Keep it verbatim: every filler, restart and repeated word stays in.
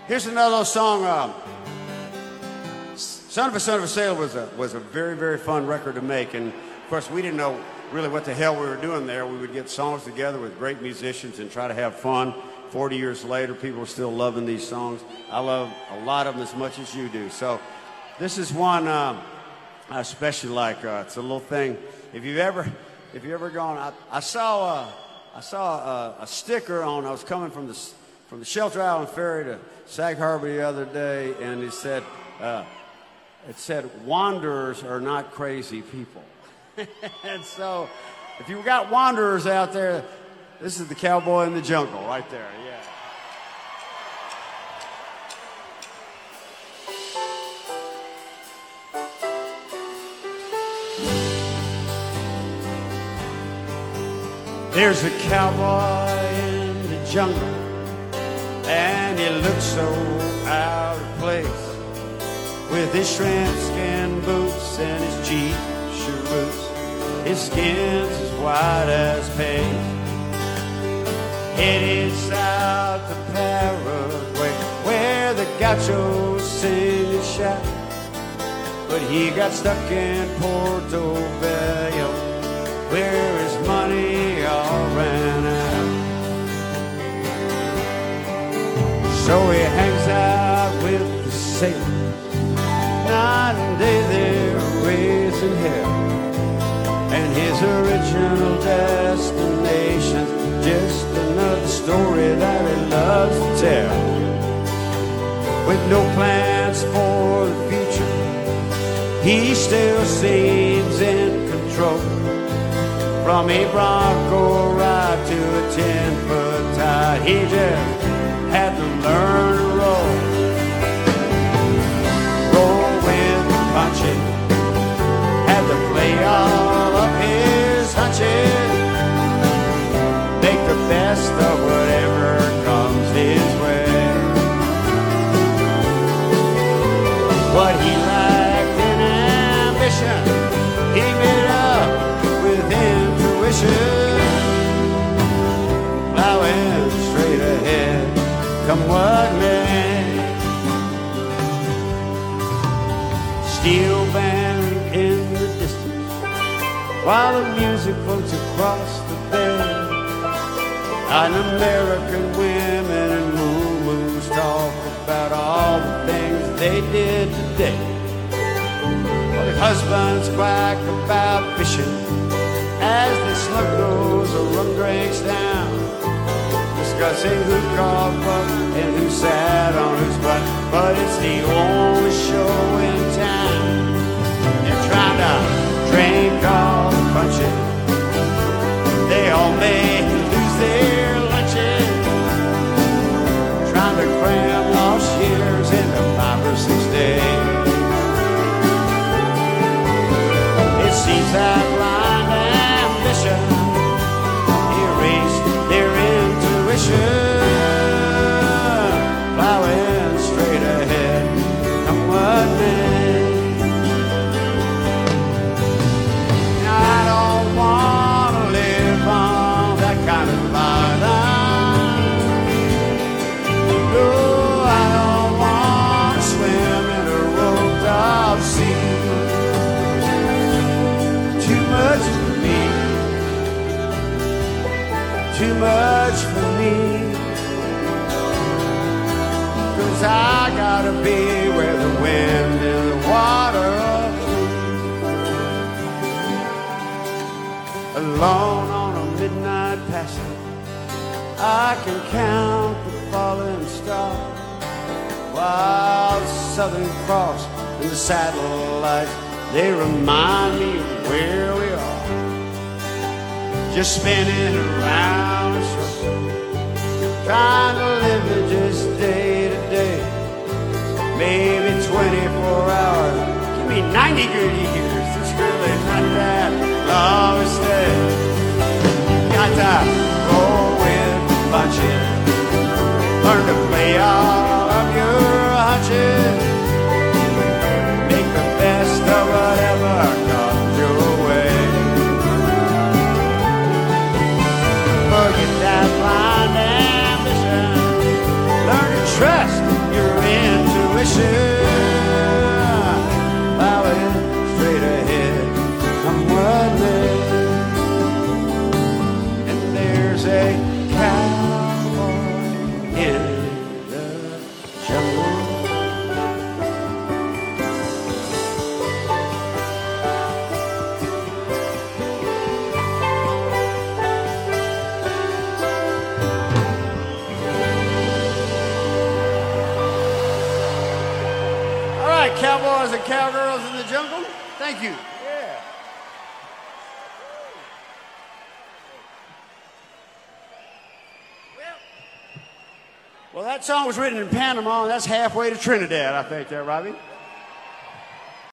Here's another song. Um, Son of a Son of a Sailor was a, was a very, very fun record to make. And, of course, we didn't know really what the hell we were doing there. We would get songs together with great musicians and try to have fun. forty years later, people are still loving these songs. I love a lot of them as much as you do. So this is one um, I especially like. Uh, it's a little thing. If you've ever, if you've ever gone, I, I saw, uh, I saw a, a sticker on. I was coming from the from the Shelter Island Ferry to Sag Harbor the other day, and it said, uh, it said, "Wanderers are not crazy people." And so, if you've got wanderers out there, this is the Cowboy in the Jungle right there. Yeah. There's a cowboy in the jungle, and he looks so out of place with his shrimp skin boots and his cheap cheroots. His skin's as white as paint. Headed south to Paraguay, where the gauchos sing and shout. But he got stuck in Porto Bello, where his money all ran out. So he hangs out with the sailors, night and day they're raising hell. And his original destination's just another story that he loves to tell. With no plans for the future, he still seems in control. From a Bronco ride to a ten-foot tide, he just had to learn to roll. Roll with the punches, had to play all of his hunches, make the best of whatever comes his way. What he lacked in ambition, he made up with intuition, plowing straight ahead, come what may. Steel band in the distance, while the music floats across the bay. And American women and moo-moos talk about all the things they did today. While the husbands quack about fishing as they slug those rum drinks down, discussing who caught what and who sat on whose butt. But it's the only show in town. They're trying to drink all the punches. They all may lose their lunches, trying to cram lost years into five or six days. It seems that blind ambition erased their intuition, plowing straight ahead, come what may. I don't want to live on that kind of island. No, I don't want to swim in a roped off sea. Too much for me, too much for me. 'Cause I gotta be where the wind and the water are free. Alone on a midnight passage, I can count the falling stars, while the Southern Cross and the satellites, they remind me of where we are. Just spinning around in circles, trying to live it just day to day. Maybe twenty-four hours, give me ninety good years. It's really not that long a stay. Got to roll with the punches, learn to play all of your hunches, make the best of whatever comes your way. Forget that blind ambition, learn to trust your cowboys and cowgirls in the jungle. Thank you. Yeah. Well, that song was written in Panama, and that's halfway to Trinidad, I think, there, Robbie.